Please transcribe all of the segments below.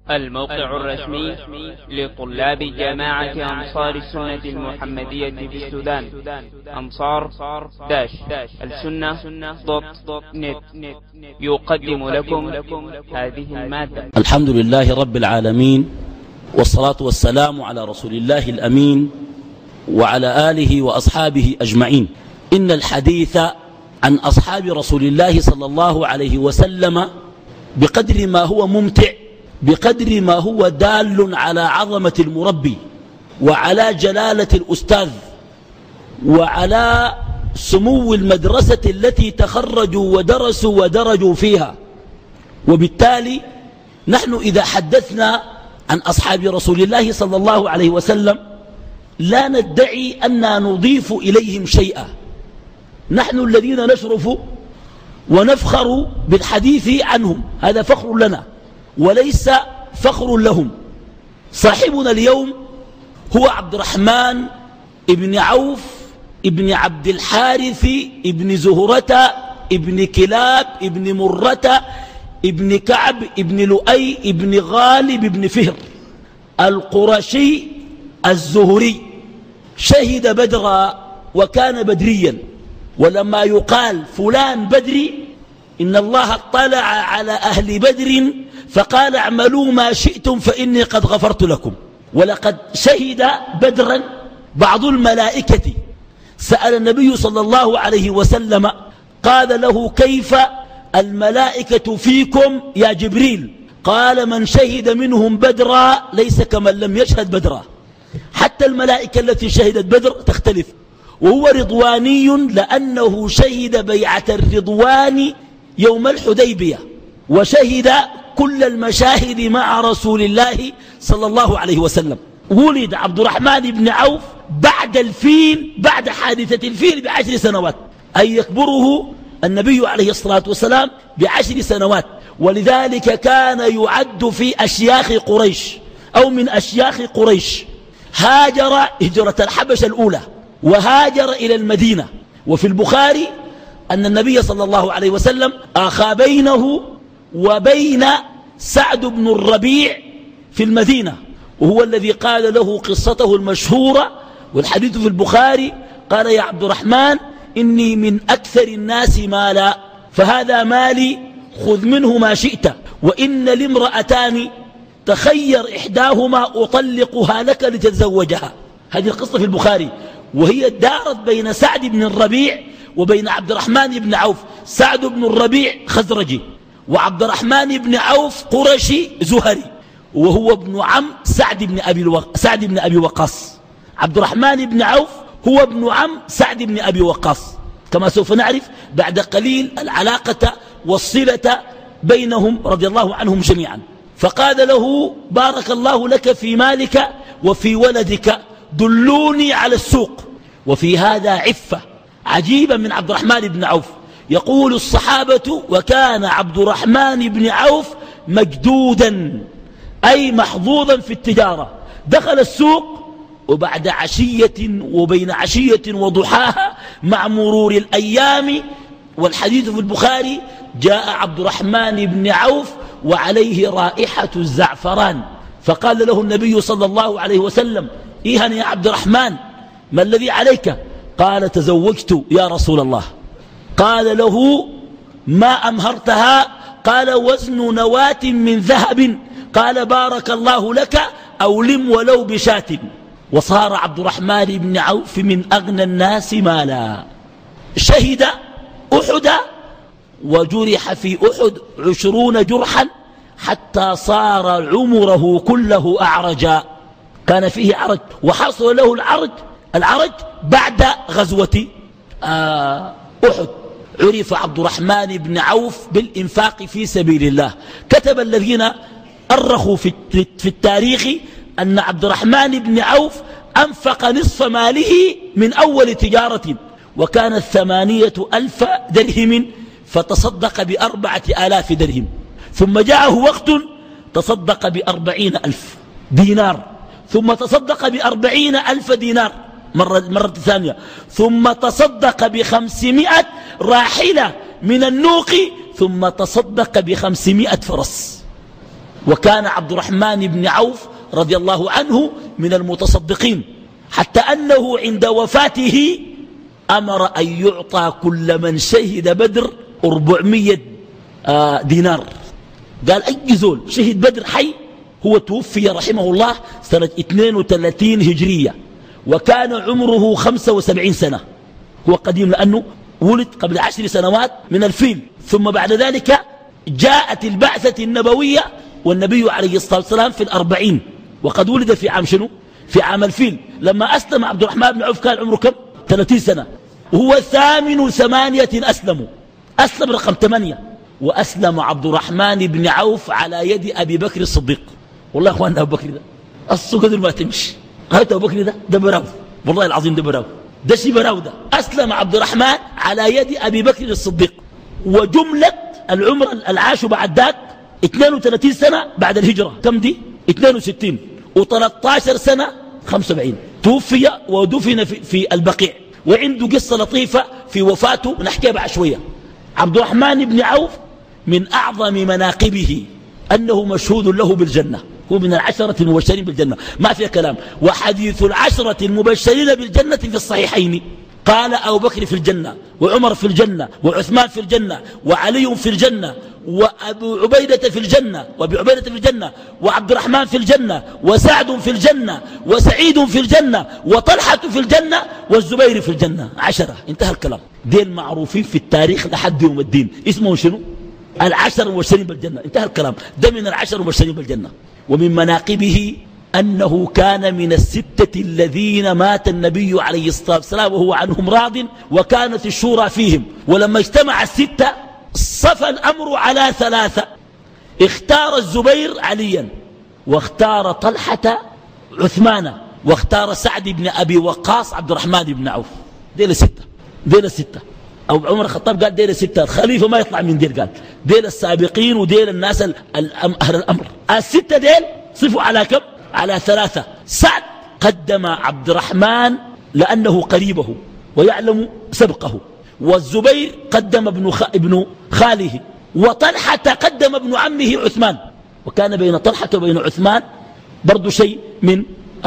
الموقع الرسمي لطلاب جامعة أنصار السنة المحمدية بالسودان أنصار-السنة.net يقدم لكم هذه المادة. الحمد لله رب العالمين، والصلاة والسلام على رسول الله الأمين وعلى آله وأصحابه أجمعين. إن الحديث عن أصحاب رسول الله صلى الله عليه وسلم بقدر ما هو ممتع، بقدر ما هو دال على عظمة المربي وعلى جلالة الأستاذ وعلى سمو المدرسة التي تخرجوا ودرسوا ودرجوا فيها. وبالتالي نحن إذا حدثنا عن أصحاب رسول الله صلى الله عليه وسلم لا ندعي أننا نضيف إليهم شيئا، نحن الذين نشرف ونفخر بالحديث عنهم، هذا فخر لنا وليس فخر لهم. صاحبنا اليوم هو عبد الرحمن ابن عوف ابن عبد الحارث ابن زهرة ابن كلاب ابن مرة ابن كعب ابن لؤي ابن غالب ابن فهر القرشي الزهري. شهد بدرا وكان بدريا، ولما يقال فلان بدري إن الله اطلع على أهل بدر فقال اعملوا ما شئتم فإني قد غفرت لكم. ولقد شهد بدرا بعض الملائكة، سأل النبي صلى الله عليه وسلم قال له كيف الملائكة فيكم يا جبريل؟ قال من شهد منهم بدرا ليس كمن لم يشهد بدرا. حتى الملائكة التي شهدت بدر تختلف. وهو رضواني لأنه شهد بيعة الرضوان يوم الحديبية، وشهد كل المشاهد مع رسول الله صلى الله عليه وسلم. ولد عبد الرحمن بن عوف بعد الفيل، بعد حادثة الفيل ب10 سنوات، أي يكبره النبي عليه الصلاة والسلام ب10 سنوات. ولذلك كان يعد في أشياخ قريش أو من أشياخ قريش. هاجر هجرة الحبشة الأولى وهاجر إلى المدينة. وفي البخاري أن النبي صلى الله عليه وسلم أخى بينه وبين سعد بن الربيع في المدينة، وهو الذي قال له قصته المشهورة والحديث في البخاري. قال يا عبد الرحمن إني من أكثر الناس مالا، فهذا مالي خذ منه ما شئت، وإن لامرأتان تخير إحداهما أطلقها لك لتتزوجها. هذه القصة في البخاري، وهي دارت بين سعد بن الربيع وبين عبد الرحمن بن عوف. سعد بن الربيع خزرجي، وعبد الرحمن بن عوف قرشي زهري، وهو ابن عم سعد بن أبي وقاص. عبد الرحمن بن عوف هو ابن عم سعد بن أبي وقاص، كما سوف نعرف بعد قليل العلاقة والصلة بينهم رضي الله عنهم جميعا. فقال له بارك الله لك في مالك وفي ولدك، دلوني على السوق. وفي هذا عفة عجيبة من عبد الرحمن بن عوف. يقول الصحابة وكان عبد الرحمن بن عوف مجدودا، أي محظوظا في التجارة. دخل السوق وبعد عشية وبين عشية وضحاها مع مرور الأيام، والحديث في البخاري، جاء عبد الرحمن بن عوف وعليه رائحة الزعفران، فقال له النبي صلى الله عليه وسلم إيهن يا عبد الرحمن، ما الذي عليك؟ قال تزوجت يا رسول الله. قال له ما أمهرتها؟ قال وزن نواة من ذهب. قال بارك الله لك، أولم ولو بشاة. وصار عبد الرحمن بن عوف من أغنى الناس مالا. شهد أحد وجرح في أحد 20 جرحا حتى صار عمره كله أعرجا، كان فيه عرج، وحصل له العرج بعد غزوة أحد. عرف عبد الرحمن بن عوف بالإنفاق في سبيل الله. كتب الذين أرخوا في التاريخ أن عبد الرحمن بن عوف أنفق نصف ماله من أول تجارة، وكانت 8,000 درهم، فتصدق ب4,000 درهم. ثم جاءه وقت تصدق ب40,000 دينار، ثم تصدق ب40,000 دينار مرة ثانية، ثم تصدق ب500 راحلة من النوق، ثم تصدق ب500 فرس. وكان عبد الرحمن بن عوف رضي الله عنه من المتصدقين، حتى أنه عند وفاته أمر أن يعطى كل من شهد بدر 400 دينار. قال أي زول شهد بدر حي. هو توفي رحمه الله سنة 32 هجرية، وكان عمره 75 سنة. هو قديم لأنه ولد قبل 10 سنوات من الفيل، ثم بعد ذلك جاءت البعثة النبوية والنبي عليه الصلاة والسلام في 40، وقد ولد في عام شنو؟ في عام الفيل. لما أسلم عبد الرحمن بن عوف كان عمره كم؟ 30 سنة، وهو ثامن 8 أسلموا. أسلم رقم 8، وأسلم عبد الرحمن بن عوف على يد أبي بكر الصديق. والله يا أخوان أبو بكر ده أصله قدر ما تمشي. هات أبو بكر ده براو، والله العظيم ده براو، ده شي براو. ده أسلم عبد الرحمن على يد أبي بكر الصديق، وجملة العمر العاش بعد ذاك 32 سنة بعد الهجرة. كم دي؟ 62 و13 سنة 75. توفي ودفن في البقيع. وعنده قصة لطيفة في وفاته نحكيها بعد شوية. عبد الرحمن بن عوف من أعظم مناقبه أنه مشهود له بالجنة، هو من 10 المبشرين بالجنة، ما فيها كلام. وحديث 10 المبشرين بالجنة في الصحيحين. قال أبو بكر في الجنة، وعمر في الجنة، وعثمان في الجنة، وعلي في الجنة، وأبو عبيدة في الجنة، وأبي عبيدة في الجنة، وعبد الرحمن في الجنة، وسعد في الجنة، وسعيد في الجنة، وطلحة في الجنة، والزبير في الجنة. 10. انتهى الكلام. دين معروفين في التاريخ لحد يوم الدين. اسمه شنو؟ 10 المبشرين بالجنة. انتهى الكلام. ده من 10 المبشرين بالجنة. ومن مناقبه أنه كان من 6 الذين مات النبي عليه الصلاة والسلام وهو عنهم راض، وكانت الشورى فيهم. ولما اجتمع 6 صفى الأمر على 3. اختار الزبير عليا، واختار طلحة عثمان، واختار سعد بن أبي وقاص عبد الرحمن بن عوف. ديل 6. ديل 6. أو عمر الخطاب قال ديل 6. الخليفة ما يطلع من ديل، قال ديل السابقين وديل الناس أهل الأمر. 6 ديل صفوا على كم؟ على 3. سعد قدم عبد الرحمن لأنه قريبه ويعلم سبقه، والزبير قدم ابن خاله، وطلحة قدم ابن عمه عثمان. وكان بين طلحة وبين عثمان برضو شيء من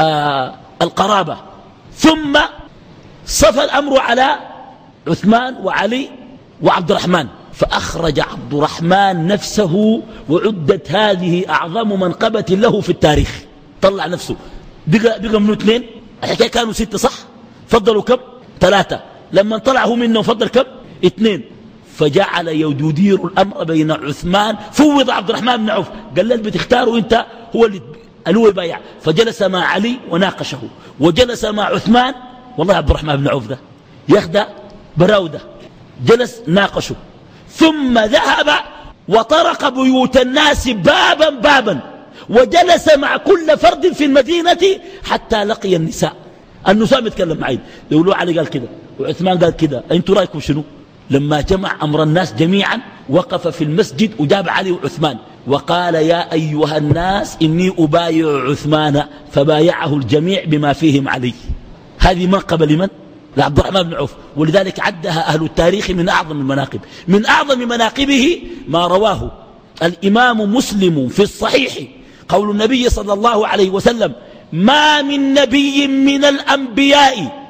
القرابة. ثم صفى الأمر على عثمان وعلي وعبد الرحمن، فأخرج عبد الرحمن نفسه، وعدت هذه أعظم منقبة له في التاريخ. طلع نفسه، بقى منه 2. الحكاية كانوا 6 صح؟ فضلوا كم؟ 3. لما طلعوا منه فضل كم؟ 2. فجعل يدير الأمر بين عثمان. فوض عبد الرحمن بن عوف، قال له بتختاروا انت، هو اللي يبايع. فجلس مع علي وناقشه، وجلس مع عثمان. والله عبد الرحمن بن عوف ده ياخد براودة، جلس ناقشه. ثم ذهب وطرق بيوت الناس بابا بابا، وجلس مع كل فرد في المدينة حتى لقي النساء. النساء بيتكلم معي، يقولوا علي قال كده وعثمان قال كده، انتوا رايكم شنو؟ لما جمع أمر الناس جميعا وقف في المسجد وجاب علي وعثمان وقال يا أيها الناس إني أبايع عثمان، فبايعه الجميع بما فيهم علي. هذه منقبة لمن؟ لعبد الرحمن بن عوف. ولذلك عدها أهل التاريخ من أعظم المناقب. من أعظم مناقبه ما رواه الإمام مسلم في الصحيح، قول النبي صلى الله عليه وسلم: ما من نبي من الأنبياء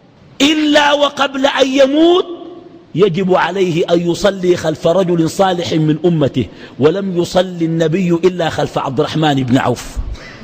إلا وقبل أن يموت يجب عليه أن يصلي خلف رجل صالح من أمته، ولم يصلي النبي إلا خلف عبد الرحمن بن عوف.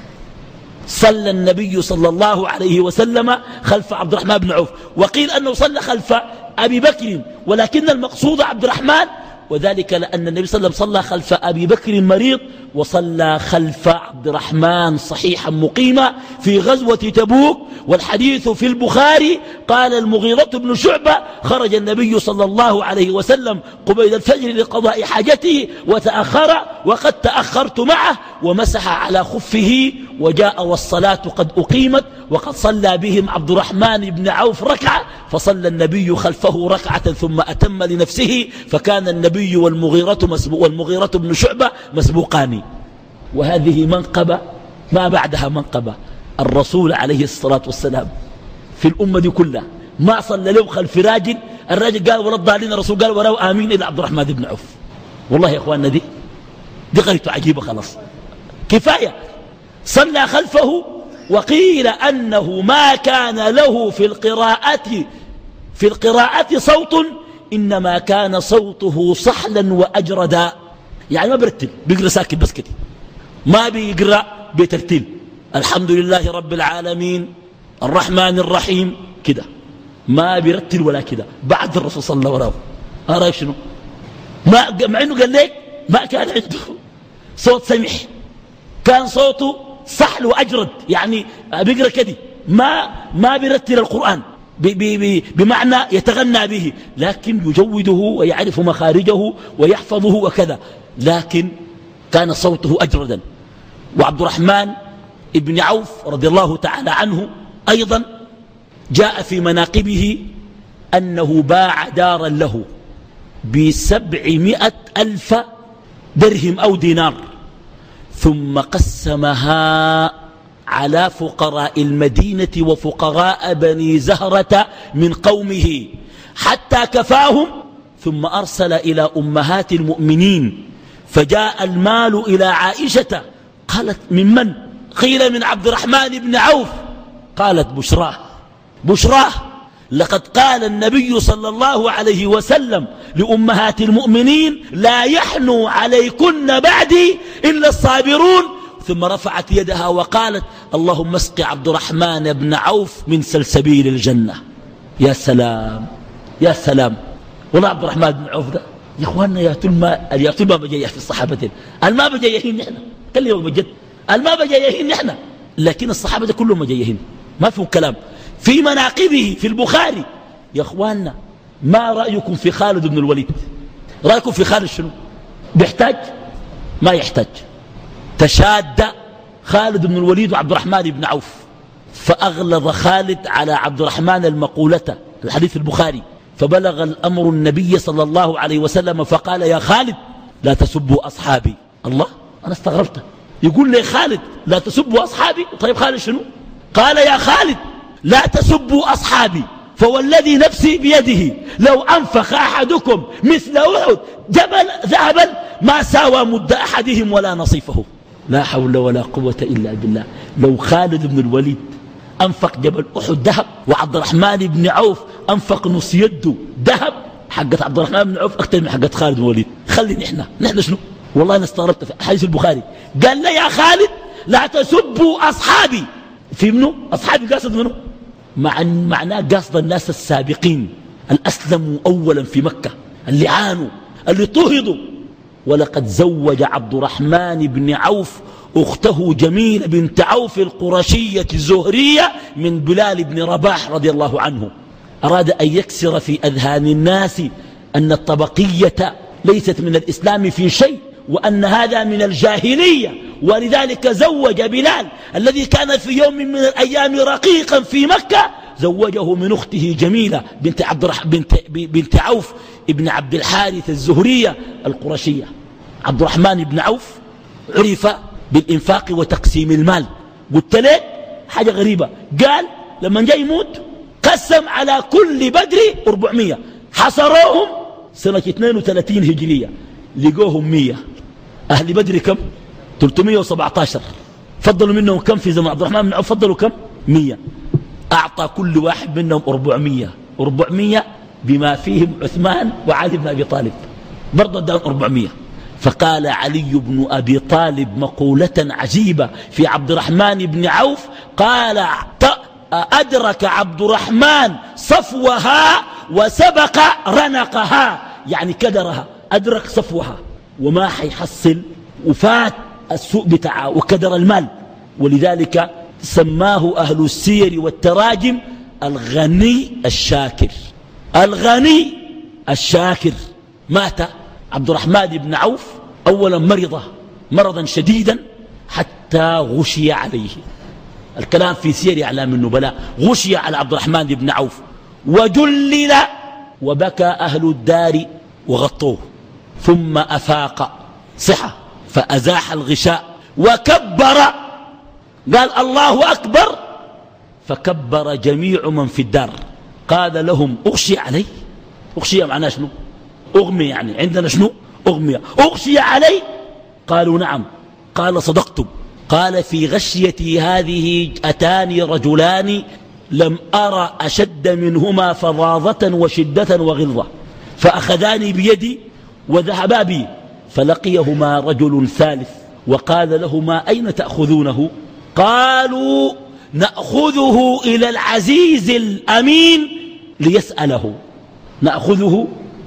صلى النبي صلى الله عليه وسلم خلف عبد الرحمن بن عوف، وقيل أنه صلى خلف أبي بكر، ولكن المقصود عبد الرحمن، وذلك لأن النبي صلى الله عليه وسلم صلى خلف أبي بكر مريض، وصلى خلف عبد الرحمن صحيحا مقيما في غزوة تبوك. والحديث في البخاري قال المغيرة بن شعبة: خرج النبي صلى الله عليه وسلم قبيل الفجر لقضاء حاجته وتأخر، وقد تأخرت معه، ومسح على خفه وجاء والصلاة قد أقيمت، وقد صلى بهم عبد الرحمن بن عوف ركعة، فصلى النبي خلفه ركعة ثم أتم لنفسه، فكان النبي والمغيرة بن شعبة مسبوقان. وهذه منقبة ما بعدها منقبة. الرسول عليه الصلاة والسلام في الأمة دي كلها ما صلى له خلف راجل، الراجل قال ولا الضالين، الرسول قال ولو آمين إلى عبد الرحمن بن عوف. والله يا إخواننا دي قريته عجيبة خلاص. كفاية. صلى خلفه، وقيل أنه ما كان له في القراءة صوت، إنما كان صوته صحلا وأجردا، يعني ما برتل، بيقرأ ساكت بس كده، ما بيقرأ بترتيل. الحمد لله رب العالمين الرحمن الرحيم كده، ما بيرتل ولا كده. بعد الرسول صلى الله عليه وسلم أرى شنو، مع إنه قال لك ما كان عنده صوت سمح، كان صوته صحل وأجرد، يعني بيقرأ كده، ما بيرتل القرآن بمعنى يتغنى به، لكن يجوده ويعرف مخارجه ويحفظه وكذا، لكن كان صوته أجردا. وعبد الرحمن ابن عوف رضي الله تعالى عنه أيضا جاء في مناقبه أنه باع دارا له ب700,000 درهم أو دينار، ثم قسمها على فقراء المدينة وفقراء بني زهرة من قومه حتى كفاهم، ثم أرسل إلى أمهات المؤمنين، فجاء المال إلى عائشة، قالت ممن؟ قيل من عبد الرحمن بن عوف، قالت بشراه لقد قال النبي صلى الله عليه وسلم لأمهات المؤمنين لا يحنو عليكن بعدي إلا الصابرون، ثم رفعت يدها وقالت اللهم اسق عبد الرحمن بن عوف من سلسبيل الجنة. يا سلام يا سلام. والله عبد الرحمن بن عوف ده يا اخواننا يا طول ما بجيه في الصحابة، ما بجيهين نحن، كلمة بجد، ما بجيهين نحن، لكن الصحابة كلهم بجيهين، ما فيهم كلام. في مناقبه في البخاري يا اخواننا، ما رأيكم في خالد بن الوليد؟ رأيكم في خالد شنو؟ بيحتاج؟ ما يحتاج. تشاد خالد بن الوليد وعبد الرحمن بن عوف، فأغلظ خالد على عبد الرحمن المقولة، الحديث البخاري، فبلغ الأمر النبي صلى الله عليه وسلم فقال يا خالد لا تسبوا أصحابي. الله، أنا استغربت، يقول لي خالد لا تسبوا أصحابي. طيب خالد شنو؟ قال يا خالد لا تسبوا أصحابي، فوالذي نفسي بيده لو أنفق أحدكم مثل أحد جبل ذهبا ما ساوى مد أحدهم ولا نصيفه. لا حول ولا قوة إلا بالله. لو خالد بن الوليد أنفق جبل أحد ذهب، وعبد الرحمن بن عوف أنفق نص يده ذهب، حقت عبد الرحمن بن عوف أكثر من حقت خالد بن الوليد. خلي نحن شنو؟ والله أنا استغربت في حديث البخاري، قال لي يا خالد لا تسبوا أصحابي. في منه أصحابي قاصد منه؟ معناه قاصد الناس السابقين، الأسلموا أولا في مكة، اللي عانوا، اللي طهدوا. ولقد زوج عبد الرحمن بن عوف أخته جميلة بنت عوف القرشية الزهرية من بلال بن رباح رضي الله عنه. أراد أن يكسر في أذهان الناس أن الطبقية ليست من الإسلام في شيء، وأن هذا من الجاهلية، ولذلك زوج بلال الذي كان في يوم من الأيام رقيقا في مكة، زوجه من أخته جميلة بنت عوف ابن عبد الحارث الزهرية القرشية. عبد الرحمن بن عوف عرف بالإنفاق وتقسيم المال. قلت لك حاجة غريبة، قال لما جاء يموت قسم على كل بدر 400، حصروهم سنة 32 هجرية، لقوهم 100. أهل بدر كم؟ 317. فضلوا منهم كم في زمن عبد الرحمن بن عوف؟ فضلوا كم؟ 100. أعطى كل واحد منهم 400 بما فيهم عثمان وعلي بن أبي طالب، برضه اداهم 400. فقال علي بن أبي طالب مقولة عجيبة في عبد الرحمن بن عوف، قال أدرك عبد الرحمن صفوها وسبق رنقها، يعني كدرها، أدرك صفوها وما حيحصل، وفات السوء بتاعه وكدر المال. ولذلك سماه أهل السير والتراجم الغني الشاكر. الغني الشاكر. مات عبد الرحمن بن عوف أولا مرضا شديدا حتى غشي عليه. الكلام في سير أعلام النبلاء. غشي على عبد الرحمن بن عوف وجلل، وبكى أهل الدار وغطوه، ثم أفاق صحة فأزاح الغشاء وكبر، قال الله أكبر، فكبر جميع من في الدار. قال لهم أغشي علي؟ أغشي معناه شنو؟ أغمي، يعني عندنا شنو؟ أغمي. أغشي علي؟ قالوا نعم. قال صدقتم قال في غشيتي هذه أتاني رجلان لم أرى أشد منهما فظاظة وشدة وغلظة، فأخذاني بيدي وذهبا بي، فلقيهما رجل ثالث وقال لهما أين تأخذونه؟ قالوا نأخذه إلى العزيز الأمين ليسأله. نأخذه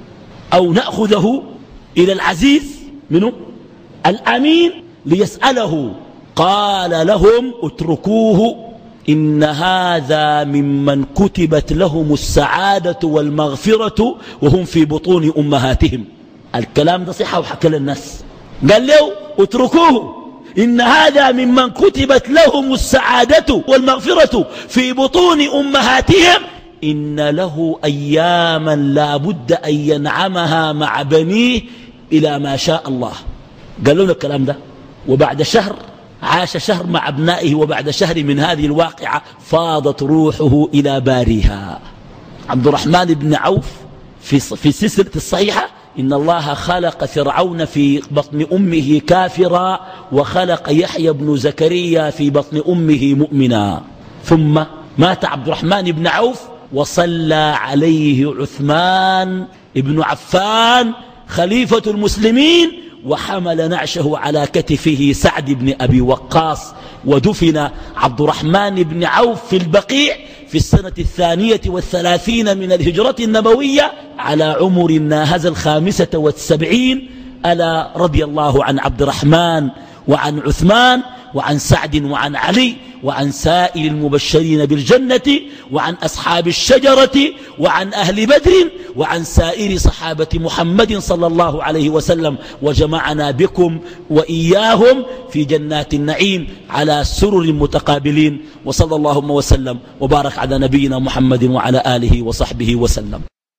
إلى العزيز منه الأمين ليسأله. قال لهم اتركوه، إن هذا ممن كتبت لهم السعادة والمغفرة وهم في بطون أمهاتهم. الكلام ده صحة وحكى للناس، قال له اتركوه، إن هذا ممن كتبت لهم السعادة والمغفرة في بطون أمهاتهم، إن له أياما لا بد أن ينعمها مع بنيه إلى ما شاء الله. قالوا له الكلام ده، وبعد شهر عاش شهر مع أبنائه، وبعد شهر من هذه الواقعة فاضت روحه إلى باريها. عبد الرحمن بن عوف في السلسلة الصحيحة إن الله خلق فرعون في بطن أمه كافرا، وخلق يحيى بن زكريا في بطن أمه مؤمنا. ثم مات عبد الرحمن بن عوف وصلى عليه عثمان بن عفان خليفة المسلمين، وحمل نعشه على كتفه سعد بن أبي وقاص، ودفن عبد الرحمن بن عوف في البقيع في السنة 32 من الهجرة النبوية على عمر ناهز 75. ألا رضي الله عن عبد الرحمن وعن عثمان وعن سعد وعن علي وعن سائر المبشرين بالجنة وعن أصحاب الشجرة وعن أهل بدر وعن سائر صحابة محمد صلى الله عليه وسلم، وجمعنا بكم وإياهم في جنات النعيم على سرر متقابلين. وصلى اللهم وسلم وبارك على نبينا محمد وعلى آله وصحبه وسلم.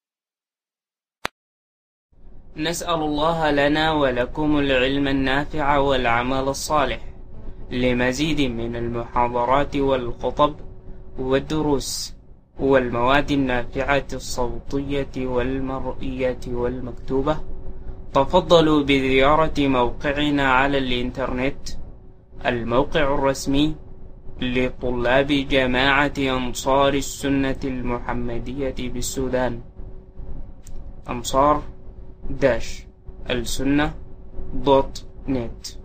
نسأل الله لنا ولكم العلم النافع والعمل الصالح. لمزيد من المحاضرات والخطب والدروس والمواد النافعة الصوتية والمرئية والمكتوبة، تفضلوا بزيارة موقعنا على الإنترنت، الموقع الرسمي لطلاب جماعة أنصار السنة المحمدية بالسودان، أنصار-السنة.net.